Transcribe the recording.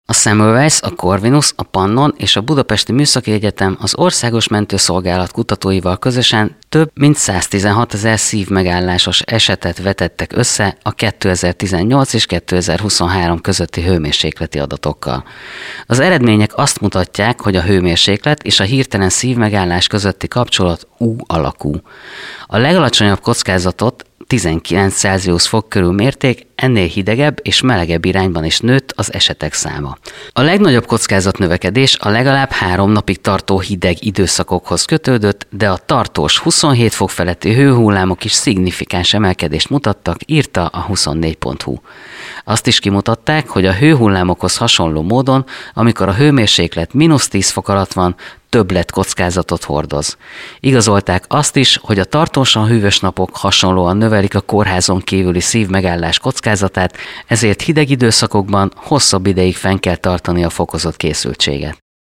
A Semmelweis, a Corvinus, a Pannon és a Budapesti Műszaki Egyetem az Országos Mentőszolgálat kutatóival közösen több mint 116 000 szívmegállásos esetet vetettek össze a 2018 és 2023 közötti hőmérsékleti adatokkal. Az eredmények azt mutatják, hogy a hőmérséklet és a hirtelen szívmegállás közötti kapcsolat U alakú. A legalacsonyabb kockázatot 19 Celsius fok körül mérték, ennél hidegebb és melegebb irányban is nőtt az esetek száma. A legnagyobb kockázatnövekedés a legalább 3 napig tartó hideg időszakokhoz kötődött, de a tartós 27 fok feletti hőhullámok is szignifikáns emelkedést mutattak, írta a 24.hu. Azt is kimutatták, hogy a hőhullámokhoz hasonló módon, amikor a hőmérséklet -10 fok alatt van, többlet kockázatot hordoz. Igazolták azt is, hogy a tartósan hűvös napok hasonlóan növelik a kórházon kívüli szívmegállás kockázatát, ezért hideg időszakokban hosszabb ideig fenn kell tartani a fokozott készültséget.